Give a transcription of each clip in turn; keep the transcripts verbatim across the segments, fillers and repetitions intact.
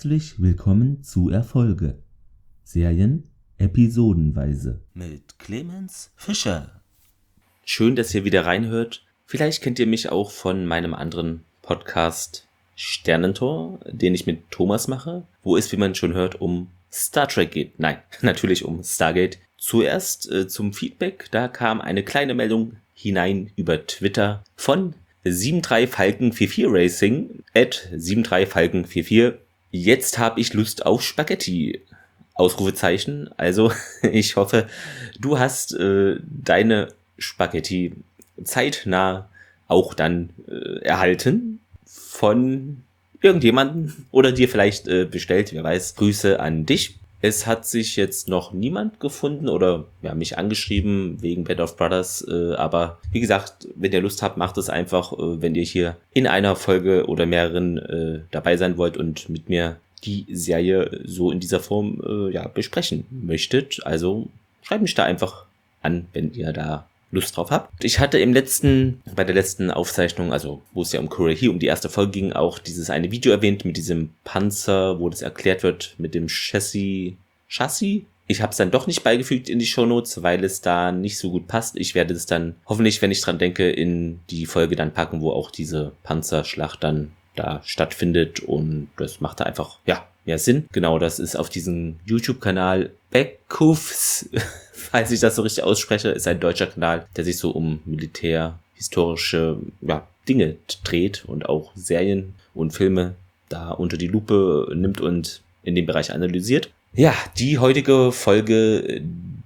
Herzlich willkommen zu Erfolge. Serien episodenweise. Mit Clemens Fischer. Schön, dass ihr wieder reinhört. Vielleicht kennt ihr mich auch von meinem anderen Podcast Sternentor, den ich mit Thomas mache, wo es, wie man schon hört, um Star Trek geht. Nein, natürlich um Stargate. Zuerst äh, zum Feedback. Da kam eine kleine Meldung hinein über Twitter von sieben drei Falken vierundvierzig Racing at sieben drei Falken vierundvierzig. Jetzt habe ich Lust auf Spaghetti. Ausrufezeichen. Also ich hoffe, du hast äh, deine Spaghetti zeitnah auch dann äh, erhalten von irgendjemandem oder dir vielleicht äh, bestellt. Wer weiß. Grüße an dich. Es hat sich jetzt noch niemand gefunden oder ja, mich angeschrieben wegen Band of Brothers. Äh, aber wie gesagt, wenn ihr Lust habt, macht es einfach, äh, wenn ihr hier in einer Folge oder mehreren äh, dabei sein wollt und mit mir die Serie so in dieser Form äh, ja, besprechen möchtet. Also schreibt mich da einfach an, wenn ihr da Lust drauf habt. Ich hatte im letzten, bei der letzten Aufzeichnung, also wo es ja um Korea hier, um die erste Folge ging, auch dieses eine Video erwähnt mit diesem Panzer, wo das erklärt wird mit dem Chassis. Chassis? Ich habe es dann doch nicht beigefügt in die Shownotes, weil es da nicht so gut passt. Ich werde es dann hoffentlich, wenn ich dran denke, in die Folge dann packen, wo auch diese Panzerschlacht dann da stattfindet, und das macht da einfach, ja, mehr Sinn. Genau, das ist auf diesem YouTube-Kanal Beckhoofs, falls ich das so richtig ausspreche, ist ein deutscher Kanal, der sich so um militärhistorische ja, Dinge dreht und auch Serien und Filme da unter die Lupe nimmt und in dem Bereich analysiert. Ja, die heutige Folge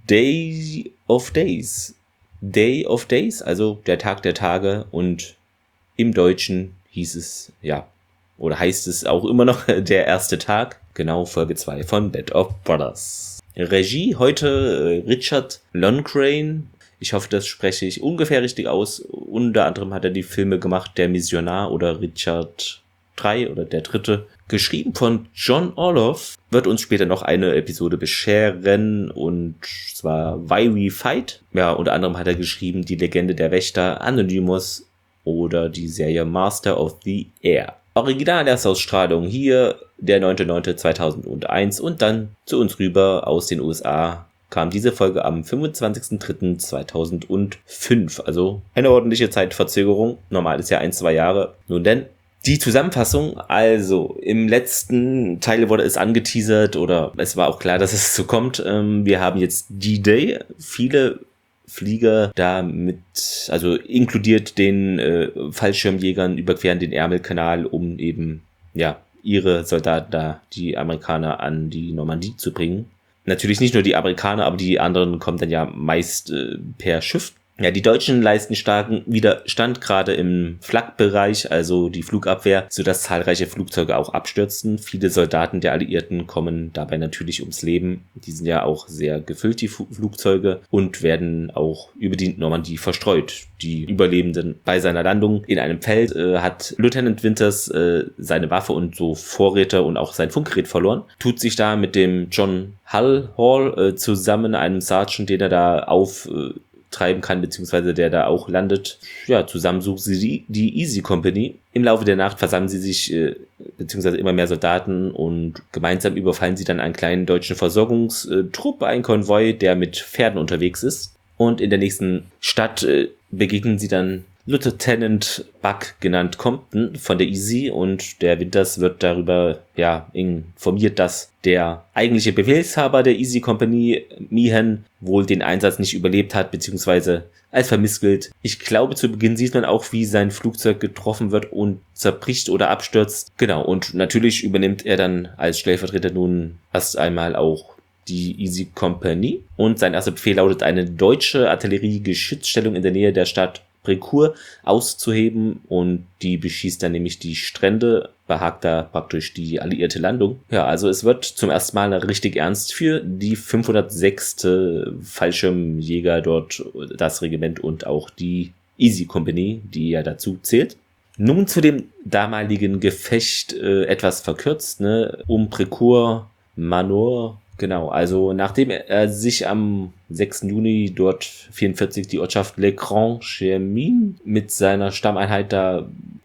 Day of Days. Day of Days, also der Tag der Tage, und im Deutschen hieß es, ja, oder heißt es auch immer noch der erste Tag. Genau, Folge zwei von Band of Brothers. Regie heute Richard Loncrain. Ich hoffe, das spreche ich ungefähr richtig aus. Unter anderem hat er die Filme gemacht, Der Missionar oder Richard drei oder der dritte. Geschrieben von John Orloff. Wird uns später noch eine Episode bescheren, und zwar Why We Fight. Ja, unter anderem hat er geschrieben Die Legende der Wächter, Anonymous oder die Serie Master of the Air. Originalerstausstrahlung hier der neunter neunter zweitausendeins, und dann zu uns rüber aus den U S A kam diese Folge am fünfundzwanzigster dritter zweitausendfünf. Also eine ordentliche Zeitverzögerung. Normal ist ja ein, zwei Jahre. Nun denn, die Zusammenfassung, also im letzten Teil wurde es angeteasert oder es war auch klar, dass es so kommt. Wir haben jetzt D-Day. Viele Flieger da mit, also inkludiert den äh, Fallschirmjägern, überqueren den Ärmelkanal, um eben, ja, ihre Soldaten da, die Amerikaner, an die Normandie zu bringen. Natürlich nicht nur die Amerikaner, aber die anderen kommen dann ja meist äh, per Schiff. Ja, die Deutschen leisten starken Widerstand, gerade im Flakbereich, also die Flugabwehr, sodass zahlreiche Flugzeuge auch abstürzen. Viele Soldaten der Alliierten kommen dabei natürlich ums Leben. Die sind ja auch sehr gefüllt, die Flugzeuge, und werden auch über die Normandie verstreut. Die Überlebenden bei seiner Landung in einem Feld äh, hat Lieutenant Winters äh, seine Waffe und so Vorräte und auch sein Funkgerät verloren. Tut sich da mit dem John Hull Hall äh, zusammen, einem Sergeant, den er da auf äh, treiben kann, beziehungsweise der da auch landet. Ja, zusammen suchen sie die, die Easy Company. Im Laufe der Nacht versammeln sie sich, äh, beziehungsweise immer mehr Soldaten, und gemeinsam überfallen sie dann einen kleinen deutschen Versorgungstrupp, einen Konvoi, der mit Pferden unterwegs ist. Und in der nächsten Stadt äh, begegnen sie dann Lieutenant Buck, genannt Compton, von der Easy, und der Winters wird darüber ja informiert, dass der eigentliche Befehlshaber der Easy Company, Meehan, wohl den Einsatz nicht überlebt hat, beziehungsweise als vermisst gilt. Ich glaube, zu Beginn sieht man auch, wie sein Flugzeug getroffen wird und zerbricht oder abstürzt. Genau, und natürlich übernimmt er dann als Stellvertreter nun erst einmal auch die Easy Company, und sein erster Befehl lautet, eine deutsche Artilleriegeschützstellung in der Nähe der Stadt Brecourt auszuheben, und die beschießt dann nämlich die Strände, behagt da praktisch die alliierte Landung. Ja, also es wird zum ersten Mal richtig ernst für die fünfhundertsechste Fallschirmjäger dort, das Regiment, und auch die Easy Company, die ja dazu zählt. Nun zu dem damaligen Gefecht, äh, etwas verkürzt, ne, um Brecourt, Manor. Genau, also nachdem er sich am sechster Juni dort vierundvierzig die Ortschaft Le Grand Chemin mit seiner Stammeinheit da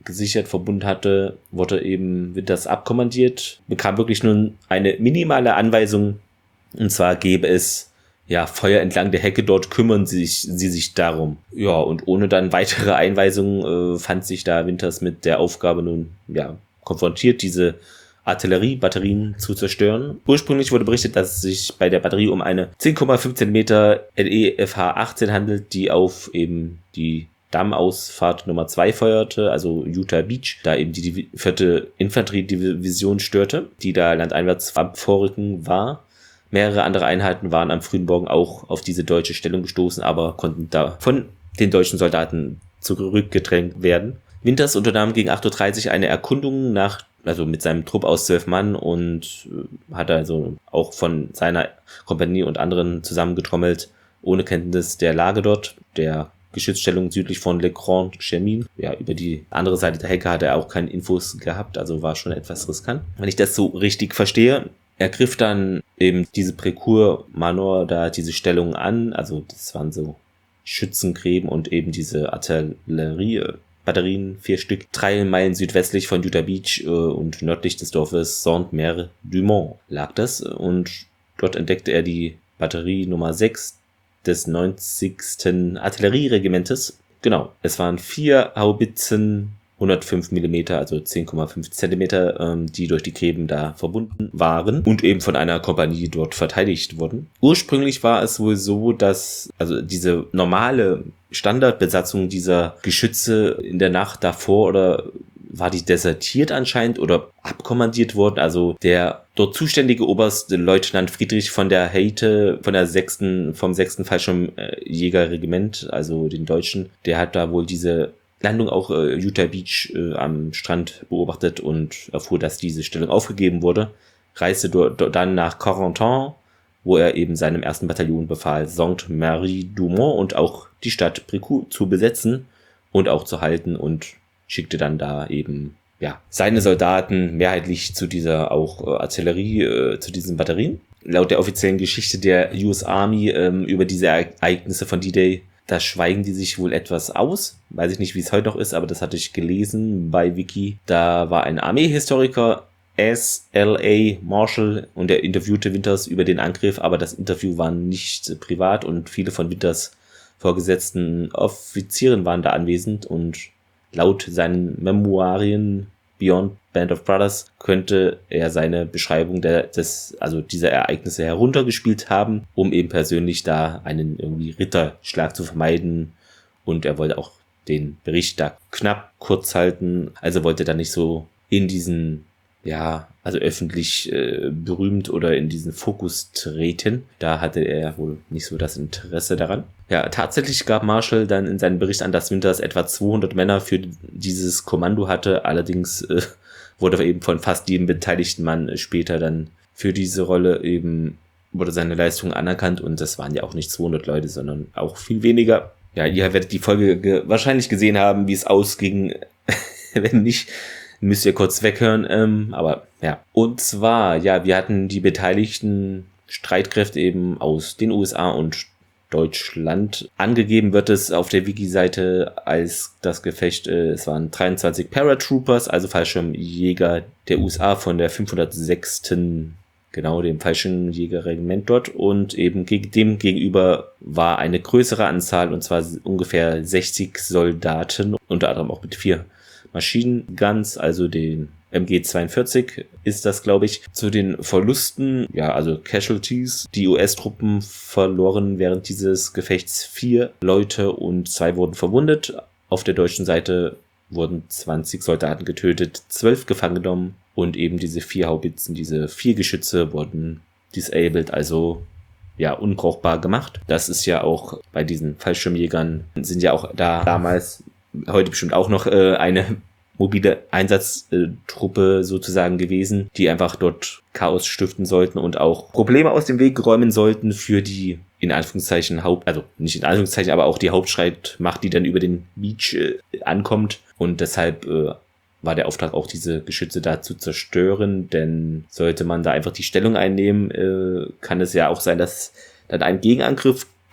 gesichert, verbunden hatte, wurde eben Winters abkommandiert, bekam wirklich nun eine minimale Anweisung, und zwar gäbe es ja Feuer entlang der Hecke, dort kümmern sie sich, sie sich darum. Ja, und ohne dann weitere Einweisungen äh, fand sich da Winters mit der Aufgabe nun ja konfrontiert, diese Artilleriebatterien zu zerstören. Ursprünglich wurde berichtet, dass es sich bei der Batterie um eine zehn Komma fünf Zentimeter L E F H achtzehn handelt, die auf eben die Dammausfahrt Nummer zwei feuerte, also Utah Beach, da eben die vierte Infanteriedivision störte, die da landeinwärts vorrücken war. Mehrere andere Einheiten waren am frühen Morgen auch auf diese deutsche Stellung gestoßen, aber konnten da von den deutschen Soldaten zurückgedrängt werden. Winters unternahm gegen acht Uhr dreißig eine Erkundung nach also mit seinem Trupp aus zwölf Mann und hat also auch von seiner Kompanie und anderen zusammengetrommelt, ohne Kenntnis der Lage dort, der Geschützstellung südlich von Le Grand Chemin. Ja, über die andere Seite der Hecke hat er auch keine Infos gehabt, also war schon etwas riskant. Wenn ich das so richtig verstehe, er griff dann eben diese Précourt-Manor da diese Stellung an, also das waren so Schützengräben und eben diese Artillerie Batterien, vier Stück, drei Meilen südwestlich von Utah Beach äh, und nördlich des Dorfes Saint-Mer-du-Mont lag das. Und dort entdeckte er die Batterie Nummer sechs des neunzigsten Artillerieregimentes. Genau, es waren vier Haubitzen, hundertfünf Millimeter, also zehn Komma fünf Zentimeter, ähm, die durch die Gräben da verbunden waren und eben von einer Kompanie dort verteidigt wurden. Ursprünglich war es wohl so, dass also diese normale Standardbesatzung dieser Geschütze in der Nacht davor oder war die desertiert anscheinend oder abkommandiert worden. Also der dort zuständige Oberst Leutnant Friedrich von der Heyte, von der sechsten, vom sechsten Fallschirmjägerregiment, also den Deutschen, der hat da wohl diese Landung auch äh, Utah Beach äh, am Strand beobachtet und erfuhr, dass diese Stellung aufgegeben wurde, reiste dort, dort dann nach Corentin, wo er eben seinem ersten Bataillon befahl, Saint-Marie-du-Mont und auch die Stadt Précourt zu besetzen und auch zu halten und schickte dann da eben ja seine Soldaten mehrheitlich zu dieser auch äh, Artillerie, äh, zu diesen Batterien. Laut der offiziellen Geschichte der U S Army ähm, über diese Ereignisse von D-Day, da schweigen die sich wohl etwas aus. Weiß ich nicht, wie es heute noch ist, aber das hatte ich gelesen bei Wiki. Da war ein Armeehistoriker, S L A Marshall, und er interviewte Winters über den Angriff, aber das Interview war nicht privat und viele von Winters vorgesetzten Offizieren waren da anwesend und laut seinen Memoirien Beyond Band of Brothers könnte er seine Beschreibung der, des, also dieser Ereignisse heruntergespielt haben, um eben persönlich da einen irgendwie Ritterschlag zu vermeiden, und er wollte auch den Bericht da knapp kurz halten, also wollte da nicht so in diesen, ja, also öffentlich äh, berühmt oder in diesen Fokus treten. Da hatte er wohl nicht so das Interesse daran. Ja, tatsächlich gab Marshall dann in seinem Bericht an, dass Winters etwa zweihundert Männer für dieses Kommando hatte. Allerdings äh, wurde eben von fast jedem beteiligten Mann später dann für diese Rolle eben, wurde seine Leistung anerkannt, und das waren ja auch nicht zweihundert Leute, sondern auch viel weniger. Ja, ihr werdet die Folge ge- wahrscheinlich gesehen haben, wie es ausging. Wenn nicht, müsst ihr kurz weghören, ähm, aber ja. Und zwar, ja, wir hatten die beteiligten Streitkräfte eben aus den U S A und Deutschland. Angegeben wird es auf der Wiki-Seite als das Gefecht, äh, es waren dreiundzwanzig Paratroopers, also Fallschirmjäger der U S A von der fünfhundertsechsten genau, dem Fallschirmjägerregiment dort, und eben gegen dem gegenüber war eine größere Anzahl, und zwar ungefähr sechzig Soldaten, unter anderem auch mit vier Machine Guns, also den M G zweiundvierzig ist das, glaube ich. Zu den Verlusten, ja, also Casualties. Die U S-Truppen verloren während dieses Gefechts vier Leute und zwei wurden verwundet. Auf der deutschen Seite wurden zwanzig Soldaten getötet, zwölf gefangen genommen, und eben diese vier Haubitzen, diese vier Geschütze wurden disabled, also ja, unbrauchbar gemacht. Das ist ja auch bei diesen Fallschirmjägern, sind ja auch da damals, heute bestimmt auch noch äh, eine mobile Einsatztruppe sozusagen gewesen, die einfach dort Chaos stiften sollten und auch Probleme aus dem Weg räumen sollten für die, in Anführungszeichen, Haupt, also nicht in Anführungszeichen, aber auch die Hauptstreitmacht, die dann über den Beach äh, ankommt, und deshalb äh, war der Auftrag auch, diese Geschütze da zu zerstören, denn sollte man da einfach die Stellung einnehmen, äh, kann es ja auch sein, dass dann ein Gegenangriff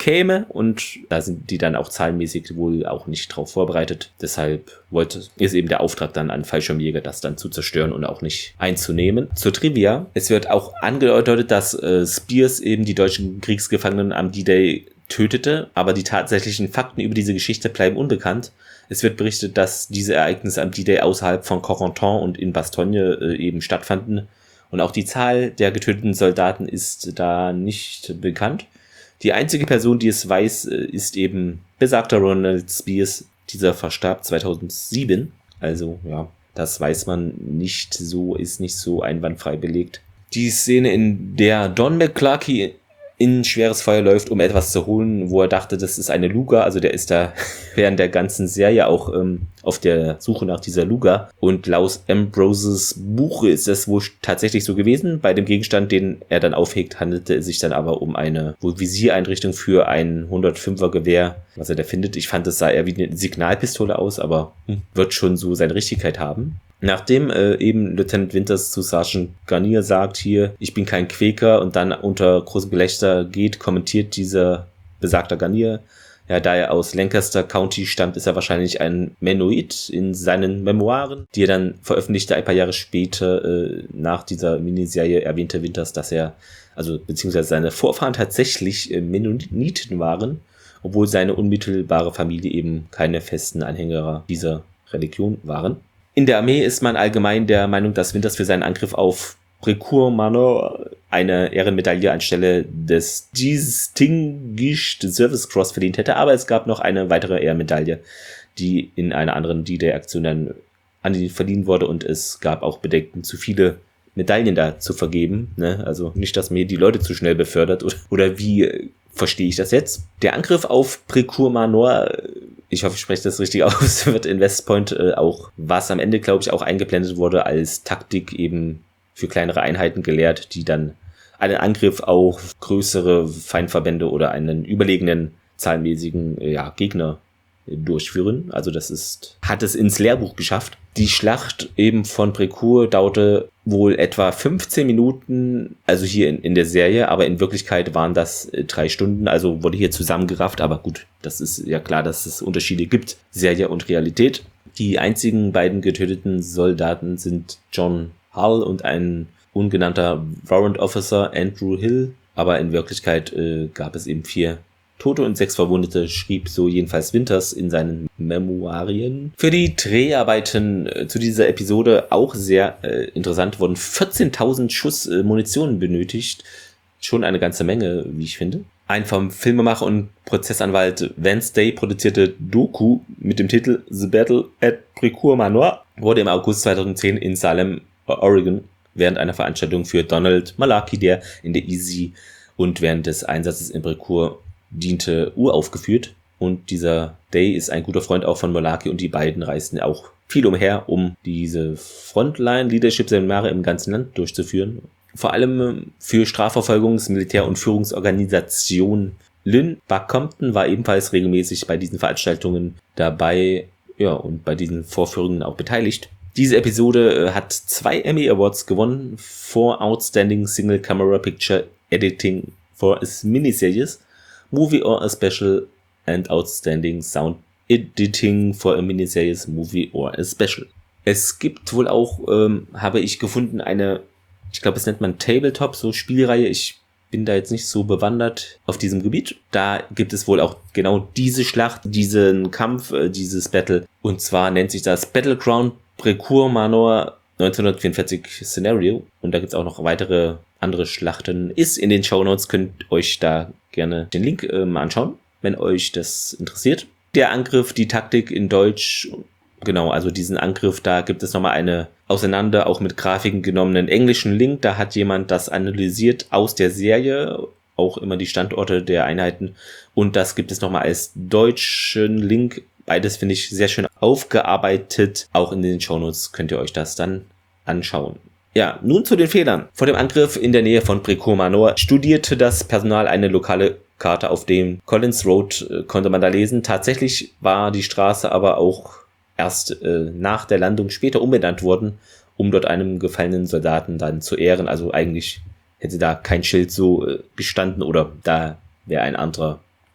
käme und da sind die dann auch zahlenmäßig wohl auch nicht drauf vorbereitet. Deshalb wollte, ist eben der Auftrag dann an Fallschirmjäger, das dann zu zerstören und auch nicht einzunehmen. Zur Trivia, es wird auch angedeutet, dass äh, Spears eben die deutschen Kriegsgefangenen am D-Day tötete, aber die tatsächlichen Fakten über diese Geschichte bleiben unbekannt. Es wird berichtet, dass diese Ereignisse am D-Day außerhalb von Corentin und in Bastogne äh, eben stattfanden und auch die Zahl der getöteten Soldaten ist da nicht bekannt. Die einzige Person, die es weiß, äh, ist eben besagter Ronald Spears. Dieser verstarb zweitausendsieben, also ja, das weiß man nicht so, ist nicht so einwandfrei belegt. Die Szene, in der Don McClarky in schweres Feuer läuft, um etwas zu holen, wo er dachte, das ist eine Luga. Also der ist da während der ganzen Serie auch ähm, auf der Suche nach dieser Luga. Und laut Ambroses Buch ist das wohl tatsächlich so gewesen. Bei dem Gegenstand, den er dann aufhegt, handelte es sich dann aber um eine wohl Visiereinrichtung für ein hundertfünfer Gewehr, was er da findet. Ich fand, es sah eher wie eine Signalpistole aus, aber hm, wird schon so seine Richtigkeit haben. Nachdem äh, eben Lieutenant Winters zu Sergeant Garnier sagt, hier, ich bin kein Quäker und dann unter großem Gelächter geht, kommentiert dieser besagter Garnier, ja, da er aus Lancaster County stammt, ist er wahrscheinlich ein Mennonit in seinen Memoiren, die er dann veröffentlichte ein paar Jahre später äh, nach dieser Miniserie erwähnte Winters, dass er, also beziehungsweise seine Vorfahren tatsächlich äh, Mennoniten waren, obwohl seine unmittelbare Familie eben keine festen Anhänger dieser Religion waren. In der Armee ist man allgemein der Meinung, dass Winters für seinen Angriff auf Brécourt Manor eine Ehrenmedaille anstelle des Distinguished Service Cross verdient hätte, aber es gab noch eine weitere Ehrenmedaille, die in einer anderen D-Day-Aktion dann an ihn verliehen wurde und es gab auch Bedenken, zu viele Medaillen da zu vergeben, ne? Also nicht, dass mir die Leute zu schnell befördert oder, oder wie äh, verstehe ich das jetzt? Der Angriff auf Brécourt Manor, ich hoffe, ich spreche das richtig aus, wird in West Point äh, auch, was am Ende, glaube ich, auch eingeblendet wurde, als Taktik eben für kleinere Einheiten gelehrt, die dann einen Angriff auf größere Feindverbände oder einen überlegenen, zahlenmäßigen äh, ja, Gegner äh, durchführen. Also das ist, hat es ins Lehrbuch geschafft. Die Schlacht eben von Brécourt dauerte wohl etwa fünfzehn Minuten, also hier in, in der Serie, aber in Wirklichkeit waren das äh, drei Stunden, also wurde hier zusammengerafft, aber gut, das ist ja klar, dass es Unterschiede gibt, Serie und Realität. Die einzigen beiden getöteten Soldaten sind John Hull und ein ungenannter Warrant Officer Andrew Hill, aber in Wirklichkeit äh, gab es eben vier Tote und sechs Verwundete, schrieb so jedenfalls Winters in seinen Memoirien. Für die Dreharbeiten äh, zu dieser Episode auch sehr äh, interessant, wurden vierzehntausend Schuss äh, Munition benötigt. Schon eine ganze Menge, wie ich finde. Ein vom Filmemacher und Prozessanwalt Vance Day produzierte Doku mit dem Titel The Battle at Brécourt Manor wurde im August zweitausendzehn in Salem, Oregon, während einer Veranstaltung für Donald Malarkey, der in der Easy und während des Einsatzes in Brécourt diente, uraufgeführt. Und dieser Day ist ein guter Freund auch von Malarkey und die beiden reisten auch viel umher, um diese Frontline-Leadership-Seminare im ganzen Land durchzuführen. Vor allem für Strafverfolgungs-, Militär- und Führungsorganisation. Lynn Buck-Compton war ebenfalls regelmäßig bei diesen Veranstaltungen dabei, ja, und bei diesen Vorführungen auch beteiligt. Diese Episode äh, hat zwei Emmy Awards gewonnen for Outstanding Single Camera Picture Editing for a Miniseries, Movie or a Special and Outstanding Sound Editing for a Miniseries, Movie or a Special. Es gibt wohl auch, ähm, habe ich gefunden, eine, ich glaube, es nennt man Tabletop, so Spielreihe. Ich bin da jetzt nicht so bewandert auf diesem Gebiet. Da gibt es wohl auch genau diese Schlacht, diesen Kampf, äh, dieses Battle. Und zwar nennt sich das Battleground Brécourt Manor neunzehnhundertvierundvierzig Szenario. Und da gibt es auch noch weitere andere Schlachten. Ist in den Shownotes, könnt euch da gerne den Link äh, mal anschauen, wenn euch das interessiert. Der Angriff, die Taktik in Deutsch, genau, also diesen Angriff, da gibt es nochmal eine auseinander, auch mit Grafiken genommenen englischen Link. Da hat jemand das analysiert aus der Serie, auch immer die Standorte der Einheiten. Und das gibt es nochmal als deutschen Link. Beides finde ich sehr schön aufgearbeitet. Auch in den Shownotes könnt ihr euch das dann anschauen. Ja, nun zu den Fehlern. Vor dem Angriff in der Nähe von Brécourt Manor studierte das Personal eine lokale Karte auf dem Collins Road, äh, konnte man da lesen. Tatsächlich war die Straße aber auch erst äh, nach der Landung später umbenannt worden, um dort einem gefallenen Soldaten dann zu ehren. Also eigentlich hätte da kein Schild so äh, gestanden oder da wäre ein anderer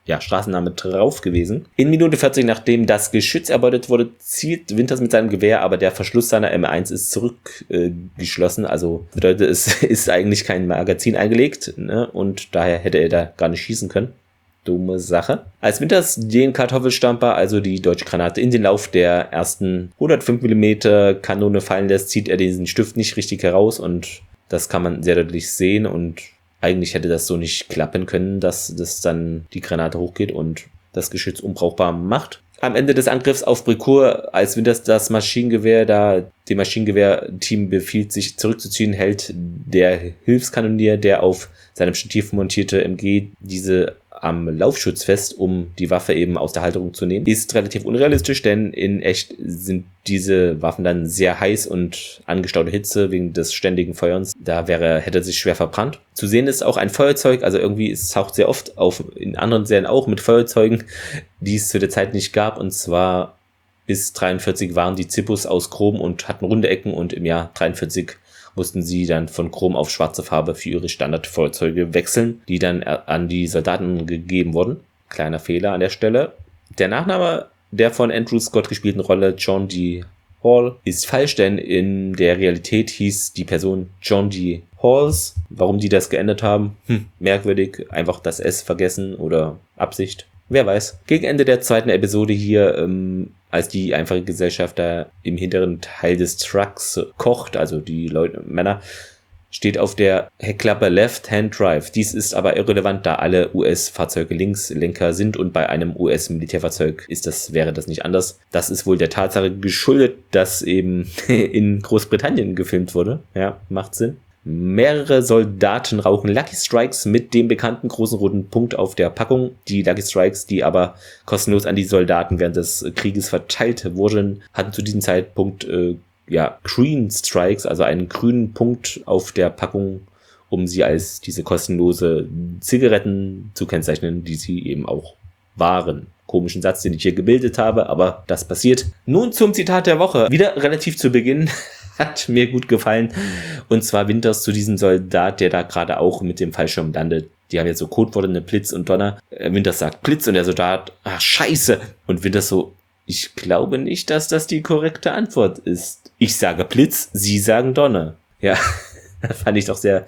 ja, Straßenname drauf gewesen. In Minute vierzig, nachdem das Geschütz erbeutet wurde, zielt Winters mit seinem Gewehr, aber der Verschluss seiner M eins ist zurückgeschlossen. Äh, also bedeutet, es ist eigentlich kein Magazin eingelegt, ne? Und daher hätte er da gar nicht schießen können. Dumme Sache. Als Winters den Kartoffelstamper, also die deutsche Granate, in den Lauf der ersten hundertfünf Millimeter Kanone fallen lässt, zieht er diesen Stift nicht richtig heraus und das kann man sehr deutlich sehen und eigentlich hätte das so nicht klappen können, dass das dann die Granate hochgeht und das Geschütz unbrauchbar macht. Am Ende des Angriffs auf Bricourt, als Winters das Maschinengewehr da, dem Maschinengewehr-Team befiehlt, sich zurückzuziehen, hält der Hilfskanonier, der auf seinem Stativ montierte M G, diese am Laufschutz fest, um die Waffe eben aus der Halterung zu nehmen. Ist relativ unrealistisch, denn in echt sind diese Waffen dann sehr heiß und angestaute Hitze wegen des ständigen Feuerns. Da wäre, hätte er sich schwer verbrannt. Zu sehen ist auch ein Feuerzeug, also irgendwie, es taucht sehr oft auf, in anderen Serien auch mit Feuerzeugen, die es zu der Zeit nicht gab, und zwar bis dreiundvierzig waren die Zippos aus Chrom und hatten runde Ecken und im Jahr dreiundvierzig mussten sie dann von Chrom auf schwarze Farbe für ihre Standardfeuerzeuge wechseln, die dann an die Soldaten gegeben wurden. Kleiner Fehler an der Stelle. Der Nachname der von Andrew Scott gespielten Rolle John D. Hall ist falsch, denn in der Realität hieß die Person John D. Halls. Warum die das geändert haben? Hm, merkwürdig. Einfach das S vergessen oder Absicht. Wer weiß. Gegen Ende der zweiten Episode hier, ähm, als die einfache Gesellschaft da im hinteren Teil des Trucks kocht, also die Leute, Männer, steht auf der Heckklappe Left-Hand Drive. Dies ist aber irrelevant, da alle U S-Fahrzeuge Linkslenker sind und bei einem U S-Militärfahrzeug ist das, wäre das nicht anders. Das ist wohl der Tatsache geschuldet, dass eben in Großbritannien gefilmt wurde. Ja, macht Sinn. Mehrere Soldaten rauchen Lucky Strikes mit dem bekannten großen roten Punkt auf der Packung. Die Lucky Strikes, die aber kostenlos an die Soldaten während des Krieges verteilt wurden, hatten zu diesem Zeitpunkt äh, ja Green Strikes, also einen grünen Punkt auf der Packung, um sie als diese kostenlose Zigaretten zu kennzeichnen, die sie eben auch waren. Komischen Satz, den ich hier gebildet habe, aber das passiert. Nun zum Zitat der Woche. Wieder relativ zu Beginn. Hat mir gut gefallen. Und zwar Winters zu diesem Soldat, der da gerade auch mit dem Fallschirm landet. Die haben jetzt so Codeworte, ne, Blitz und Donner. Winters sagt Blitz und der Soldat, ach scheiße. Und Winters so, ich glaube nicht, dass das die korrekte Antwort ist. Ich sage Blitz, Sie sagen Donner. Ja, fand ich doch sehr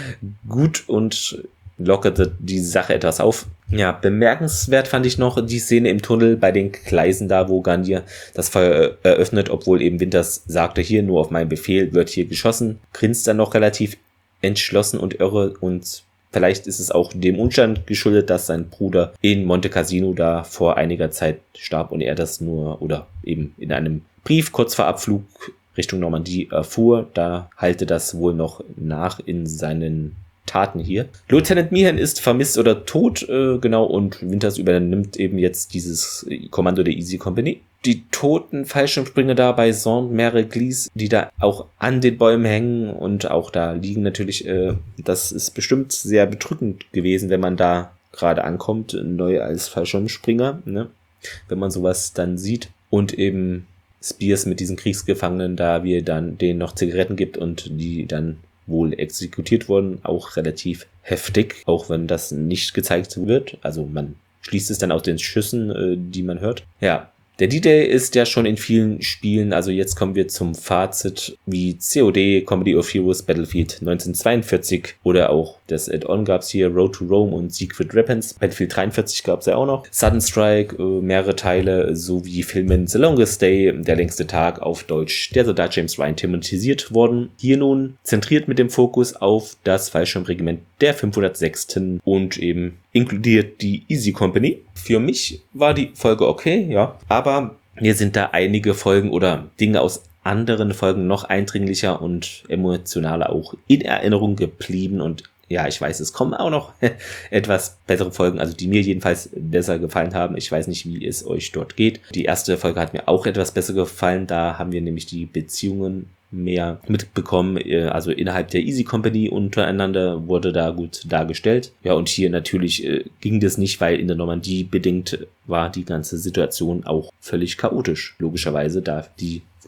gut und lockerte die Sache etwas auf. Ja, bemerkenswert fand ich noch die Szene im Tunnel bei den Gleisen da, wo Garnier das Feuer eröffnet, obwohl eben Winters sagte, hier nur auf meinen Befehl wird hier geschossen. Grinst dann noch relativ entschlossen und irre und vielleicht ist es auch dem Umstand geschuldet, dass sein Bruder in Monte Cassino da vor einiger Zeit starb und er das nur oder eben in einem Brief kurz vor Abflug Richtung Normandie erfuhr. Da halte das wohl noch nach in seinen Taten hier. Lieutenant Meehan ist vermisst oder tot, äh, genau, und Winters übernimmt eben jetzt dieses Kommando der Easy Company. Die toten Fallschirmspringer da bei Saint-Mère-Église, die da auch an den Bäumen hängen und auch da liegen natürlich, äh, das ist bestimmt sehr bedrückend gewesen, wenn man da gerade ankommt, neu als Fallschirmspringer, ne? Wenn man sowas dann sieht und eben Spears mit diesen Kriegsgefangenen da, wie er dann denen noch Zigaretten gibt und die dann wohl exekutiert wurden, auch relativ heftig, auch wenn das nicht gezeigt wird. Also man schließt es dann aus den Schüssen, äh, die man hört. Ja, der D-Day ist ja schon in vielen Spielen, also jetzt kommen wir zum Fazit, wie C O D, Comedy of Heroes, Battlefield neunzehnhundertzweiundvierzig oder auch das Add-on gab's hier, Road to Rome und Secret Weapons. Battlefield dreiundvierzig gab's ja auch noch. Sudden Strike, äh, mehrere Teile, sowie Filmen The Longest Day, Der längste Tag auf Deutsch, der Soldat James Ryan thematisiert worden. Hier nun zentriert mit dem Fokus auf das Fallschirmregiment der fünfhundertsechsten und eben inkludiert die Easy Company. Für mich war die Folge okay, ja, aber mir sind da einige Folgen oder Dinge aus anderen Folgen noch eindringlicher und emotionaler auch in Erinnerung geblieben und ja, ich weiß, es kommen auch noch etwas bessere Folgen, also die mir jedenfalls besser gefallen haben. Ich weiß nicht, wie es euch dort geht. Die erste Folge hat mir auch etwas besser gefallen, da haben wir nämlich die Beziehungen mehr mitbekommen, also innerhalb der Easy Company untereinander wurde da gut dargestellt. Ja, und hier natürlich äh, ging das nicht, weil in der Normandie bedingt war die ganze Situation auch völlig chaotisch, logischerweise, da die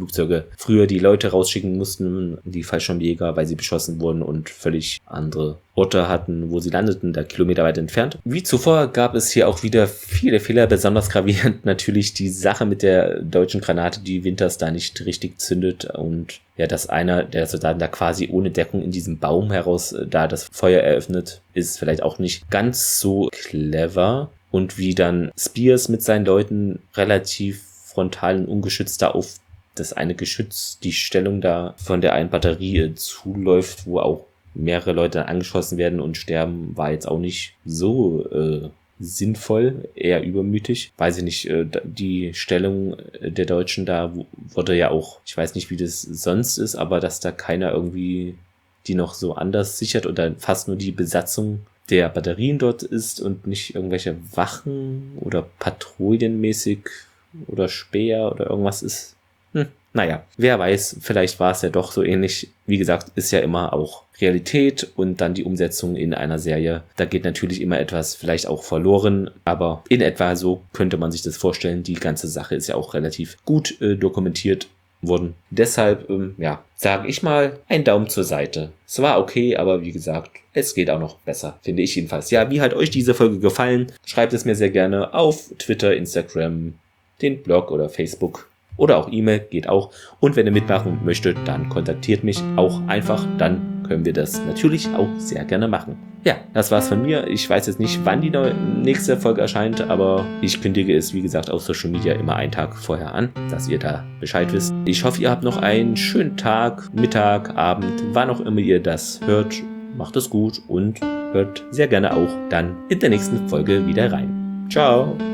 Flugzeuge früher die Leute rausschicken mussten, die Fallschirmjäger, weil sie beschossen wurden und völlig andere Orte hatten, wo sie landeten, da Kilometer weit entfernt. Wie zuvor gab es hier auch wieder viele Fehler, besonders gravierend natürlich die Sache mit der deutschen Granate, die Winters da nicht richtig zündet und ja, dass einer der Soldaten da quasi ohne Deckung in diesem Baum heraus äh, da das Feuer eröffnet, ist vielleicht auch nicht ganz so clever. Und wie dann Spears mit seinen Leuten relativ frontal und ungeschützt da auf das eine Geschütz, die Stellung da von der einen Batterie äh, zuläuft, wo auch mehrere Leute dann angeschossen werden und sterben, war jetzt auch nicht so äh, sinnvoll, eher übermütig. Weiß ich nicht, äh, die Stellung der Deutschen da wurde ja auch, ich weiß nicht, wie das sonst ist, aber dass da keiner irgendwie die noch so anders sichert oder fast nur die Besatzung der Batterien dort ist und nicht irgendwelche Wachen oder patrouillenmäßig oder Späher oder irgendwas ist. Hm, naja, wer weiß, vielleicht war es ja doch so ähnlich. Wie gesagt, ist ja immer auch Realität und dann die Umsetzung in einer Serie. Da geht natürlich immer etwas vielleicht auch verloren, aber in etwa so könnte man sich das vorstellen. Die ganze Sache ist ja auch relativ gut äh, dokumentiert worden. Deshalb, ähm, ja, sage ich mal, ein Daumen zur Seite. Es war okay, aber wie gesagt, es geht auch noch besser, finde ich jedenfalls. Ja, wie hat euch diese Folge gefallen? Schreibt es mir sehr gerne auf Twitter, Instagram, den Blog oder Facebook oder auch E-Mail, geht auch. Und wenn ihr mitmachen möchtet, dann kontaktiert mich auch einfach, dann können wir das natürlich auch sehr gerne machen. Ja, das war's von mir. Ich weiß jetzt nicht, wann die nächste Folge erscheint, aber ich kündige es, wie gesagt, auf Social Media immer einen Tag vorher an, dass ihr da Bescheid wisst. Ich hoffe, ihr habt noch einen schönen Tag, Mittag, Abend, wann auch immer ihr das hört. Macht es gut und hört sehr gerne auch dann in der nächsten Folge wieder rein. Ciao!